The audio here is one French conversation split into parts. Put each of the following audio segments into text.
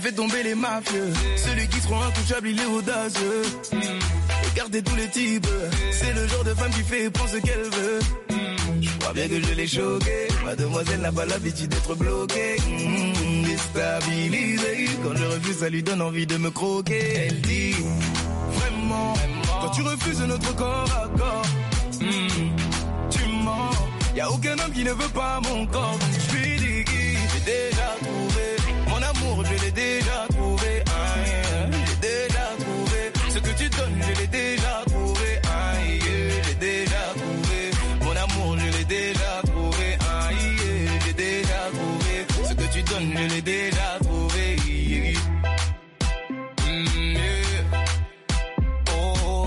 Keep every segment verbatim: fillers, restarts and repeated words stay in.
fait tomber les mafieux. Celui qui se rend intouchable, il est audacieux. Écartez tous les types. C'est le genre de femme qui fait et prend ce qu'elle veut. Je crois bien que je l'ai choquée. Mademoiselle n'a pas l'habitude d'être bloquée. Mmh, déstabilisée. Quand je refuse, ça lui donne envie de me croquer. Elle dit vraiment, quand tu refuses notre corps à corps, mmh, tu mens. Y'a aucun homme qui ne veut pas mon corps. Donc je lui dis que j'ai déjà trouvé mon amour, je l'ai déjà trouvé. Ah, yeah. J'ai déjà trouvé ce que tu donnes, je l'ai déjà trouvé. Ah, yeah. J'ai déjà trouvé mon amour, je l'ai déjà trouvé. Ah, yeah. J'ai déjà trouvé ce que tu donnes, je l'ai déjà trouvé. Yeah. Mm, yeah. Oh,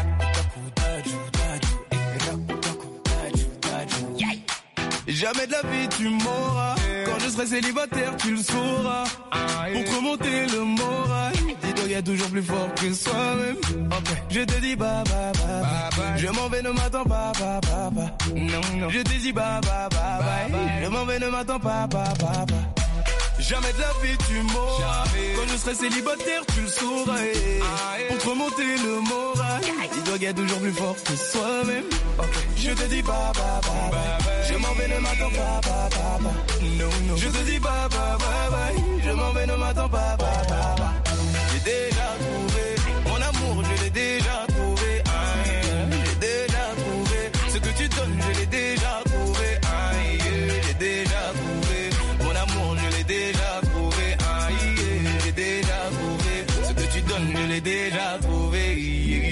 jamais de la vie tu m'auras. Quand je serai célibataire tu le sauras. Pour te remonter le moral, dis-toi y'a toujours plus fort que soi-même. Okay. Je te dis bye bye bye, bye, bye. Je m'en vais, ne m'attends pas, pas, pas, pas. Non, non. Je te dis bye bye bye, bye, bye. Je m'en vais, ne m'attends pas, pas, pas, pas. Jamais de la vie tu m'auras. Quand je serai célibataire tu le sauras. Pour te remonter le moral, dis-toi qu'il y a toujours plus fort que soi-même. Okay. Je te dis bye bye bye, bye. Je m'en vais, ne m'attends pas, pas, pas, pas. No, no. Je te dis bye bye bye, bye. Je m'en vais, ne m'attends pas, pas, pas, pas. J'ai déjà trouvé mon amour, je l'ai déjà trouvé. Ah, yeah. J'ai déjà trouvé ce que tu donnes, je l'ai déjà trouvé. Ah, yeah. J'ai déjà trouvé mon amour, je l'ai déjà trouvé. Ah, yeah. J'ai déjà trouvé ce que tu donnes, je l'ai déjà trouvé. Yeah.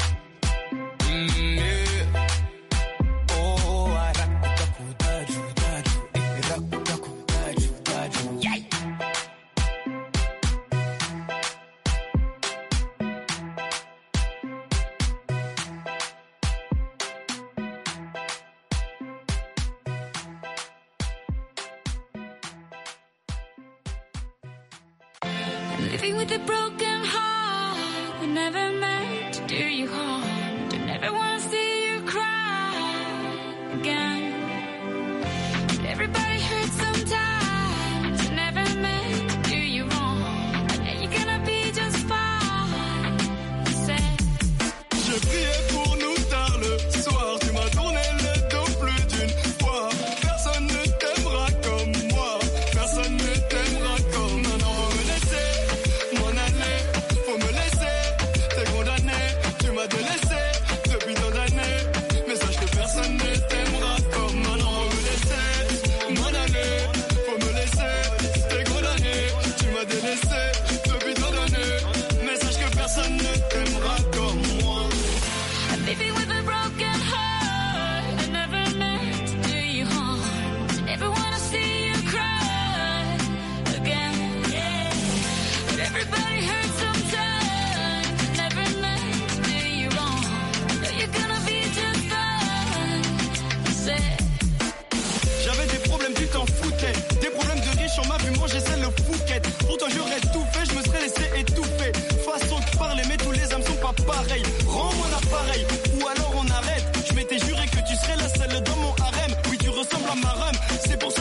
Living with a broken heart, I never meant to do you harm. Don't ever wanna see you cry again. But everybody hurts sometimes, I never meant to do you wrong. And you're gonna be just fine. Said. Je priais pour nous tard le soir, tu m'as tourné le dos plus d'une fois. Personne ne t'aimera comme moi, personne ne t'aimera comme non, non, faut me laisser m'en aller, faut me laisser, t'es condamné, tu m'as délaissé depuis tant d'années, mais sache que personne ne t'aimera comme non, non, faut me laisser m'en aller, faut me laisser, t'es condamné, tu m'as délaissé depuis tant d'années, mais sache que personne ne t'aimera comme moi. I'm living with a broken heart, I never meant to do you harm. I never wanna see you cry again. Yeah. But everybody hurts sometimes, I never meant to do you wrong. Know you're gonna be just fine. Said. J'avais des problèmes, tu t'en foutais. Des problèmes de riches, on m'a vu manger celle le fouquette. Pour toi j'aurais tout fait, je me serais laissé étouffer. Façon de parler, mais tous les âmes sont pas pareils. Rends-moi l'appareil, ou alors on arrête. Je m'étais juré que tu serais la seule dans mon harem. Oui, tu ressembles à ma rhum, c'est pour ça